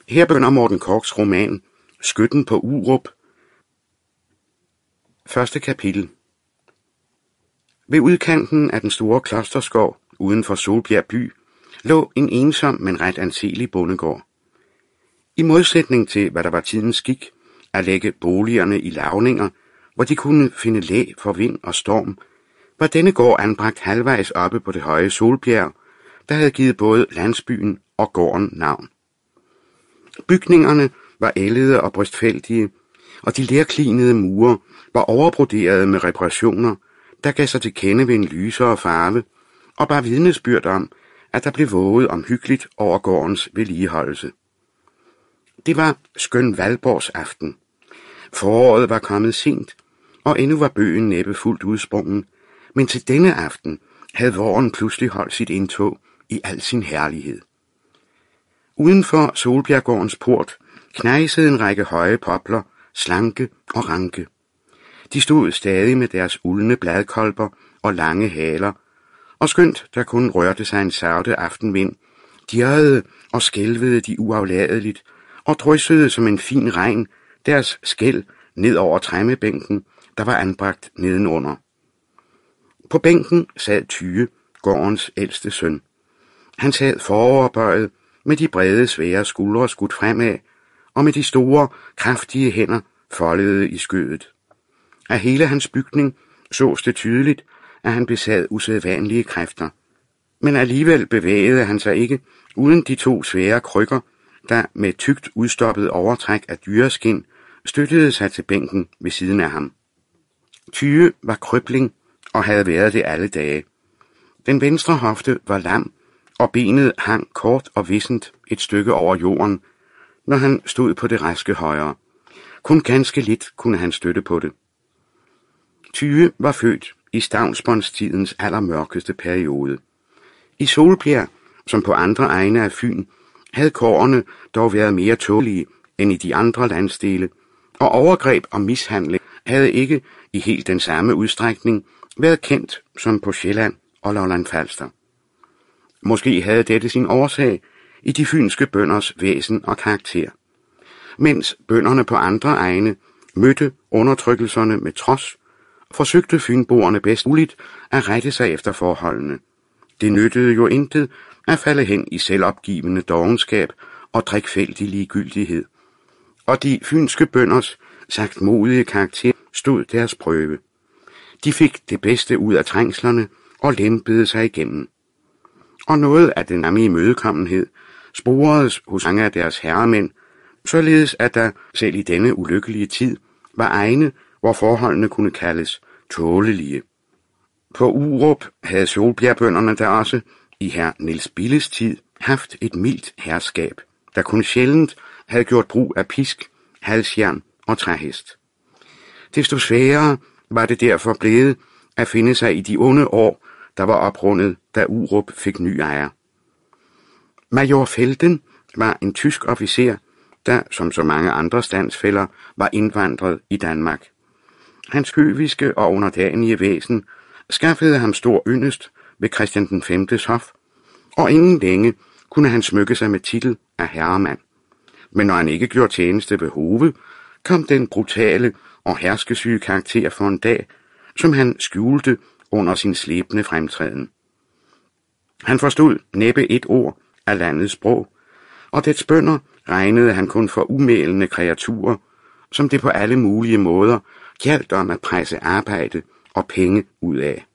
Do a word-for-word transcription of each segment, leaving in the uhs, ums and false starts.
Her begynder Morten Korchs roman Skytten på Urup. Første kapitel. Ved udkanten af den store klosterskov uden for Solbjerg by lå en ensom, men ret anselig bondegård. I modsætning til, hvad der var tidens skik, at lægge boligerne i lavninger, hvor de kunne finde læ for vind og storm, var denne gård anbragt halvvejs oppe på det høje Solbjerg, der havde givet både landsbyen og gården navn. Bygningerne var ældede og brystfældige, og de lerklinede mure var overbroderede med reparationer, der gav sig til kende ved en lysere farve, og bar vidnesbyrd om, at der blev våget omhyggeligt over gårdens vedligeholdelse. Det var skøn Valborgs aften. Foråret var kommet sent, og endnu var bøgen næppe fuldt udsprungen, men til denne aften havde våren pludselig holdt sit indtog i al sin herlighed. Uden for Solbjerggårdens port knejsede en række høje popler, slanke og ranke. De stod stadig med deres uldne bladkolber og lange haler, og skønt der kun rørte sig en saute aftenvind, dirrede og skælvede de uafladeligt og dryssede som en fin regn deres skæl ned over træmmebænken, der var anbragt nedenunder. På bænken sad Tyge, gårdens ældste søn. Han sad foroverbøjet med de brede, svære skuldre skudt fremad, og med de store, kraftige hænder foldede i skødet. Af hele hans bygning sås det tydeligt, at han besad usædvanlige kræfter. Men alligevel bevægede han sig ikke uden de to svære krykker, der med tykt udstoppet overtræk af dyreskin støttede sig til bænken ved siden af ham. Tyge var krøbling og havde været det alle dage. Den venstre hofte var lam, og benet hang kort og vissent et stykke over jorden, når han stod på det raske højre. Kun ganske lidt kunne han støtte på det. Tyge var født i stavnsbåndstidens allermørkeste periode. I Solbjerg, som på andre egne af Fyn, havde kårene dog været mere tålige end i de andre landsdele, og overgreb og mishandling havde ikke i helt den samme udstrækning været kendt som på Sjælland og Lolland Falster. Måske havde dette sin årsag i de fynske bønders væsen og karakter. Mens bønderne på andre egne mødte undertrykkelserne med trods, forsøgte fynboerne bedst muligt at rette sig efter forholdene. Det nyttede jo intet at falde hen i selvopgivende dovenskab og drikfældig ligegyldighed. Og de fynske bønders sagtmodige karakter stod deres prøve. De fik det bedste ud af trængslerne og lempede sig igennem. Og noget af den samme imødekommenhed sporedes hos mange af deres herremænd, således at der selv i denne ulykkelige tid var egne, hvor forholdene kunne kaldes tålelige. På Urup havde Solbjergbønderne der også i herr Niels Billes tid haft et mildt herskab, der kun sjældent havde gjort brug af pisk, halsjern og træhest. Desto sværere var det derfor blevet at finde sig i de onde år, der var oprundet, da Urup fik ny ejer. Major Felden var en tysk officer, der, som så mange andre standsfæller, var indvandret i Danmark. Hans høviske og underdanige væsen skaffede ham stor yndest ved Christian den femtes hof, og inden længe kunne han smykke sig med titel af herremand. Men når han ikke gjorde tjeneste ved Hove, kom den brutale og herskesyge karakter for en dag, som han skjulte under sin slæbende fremtræden. Han forstod næppe et ord af landets sprog, og dets bønder regnede han kun for umælende kreaturer, som det på alle mulige måder gjaldt om at presse arbejde og penge ud af.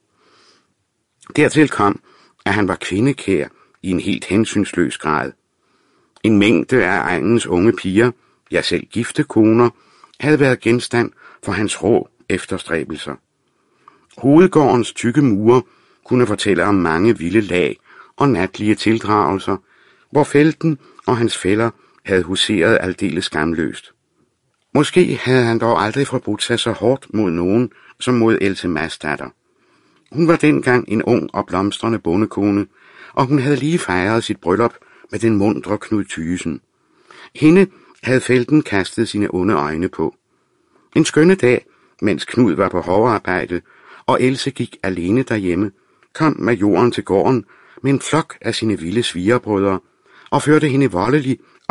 Dertil kom, at han var kvindekær i en helt hensynsløs grad. En mængde af egnens unge piger, ja selv gifte koner, havde været genstand for hans rå efterstræbelser. Hovedgårdens tykke mure kunne fortælle om mange vilde lag og natlige tildragelser, hvor Felten og hans fæller havde huseret aldeles skamløst. Måske havde han dog aldrig forbrudt sig så hårdt mod nogen som mod Else Madsdatter. Hun var dengang en ung og blomstrende bondekone, og hun havde lige fejret sit bryllup med den mundre Knud Thysen. Hende havde Felten kastet sine onde øjne på. En skønne dag, mens Knud var på hovarbejde, og Else gik alene derhjemme, kom majoren til gården med en flok af sine vilde svigerbrødre og førte hende voldelig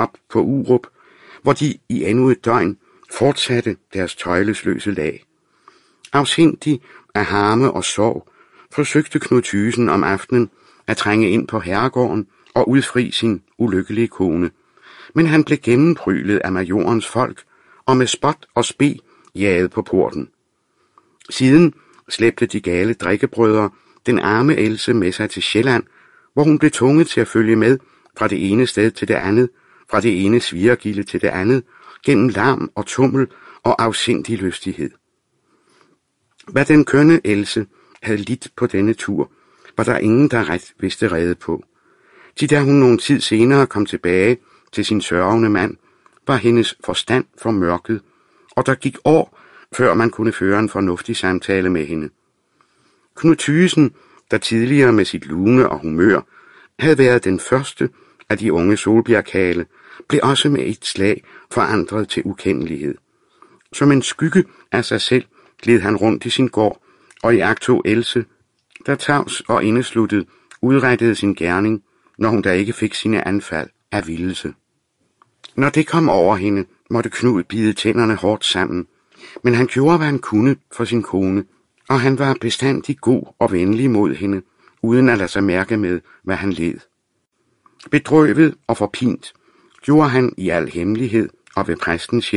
op på Urup, hvor de i endnu et døgn fortsatte deres tøjlesløse lag. Afsindig af harme og sorg forsøgte Knud Tygesen om aftenen at trænge ind på herregården og udfri sin ulykkelige kone, men han blev gennemprylet af majorens folk og med spot og spe jaget på porten. Siden slæbte de gale drikkebrødre den arme Else med sig til Sjælland, hvor hun blev tvunget til at følge med fra det ene sted til det andet, fra det ene svigergilde til det andet, gennem larm og tummel og afsindig lystighed. Hvad den kønne Else havde lidt på denne tur, var der ingen, der ret vidste rede på. Til da hun nogen tid senere kom tilbage til sin sørgende mand, var hendes forstand formørket, og der gik år, før man kunne føre en fornuftig samtale med hende. Knud Tygesen, der tidligere med sit lune og humør havde været den første af de unge Solbjergkale, blev også med et slag forandret til ukendelighed. Som en skygge af sig selv gled han rundt i sin gård, og iagttog Else, der tavs og indesluttet udrettede sin gerning, når hun da ikke fik sine anfald af vildelse. Når det kom over hende, måtte Knud bide tænderne hårdt sammen, men han gjorde, hvad han kunne for sin kone, og han var bestandig god og venlig mod hende, uden at lade sig mærke med, hvad han led. Bedrøvet og forpint gjorde han i al hemmelighed og ved præstens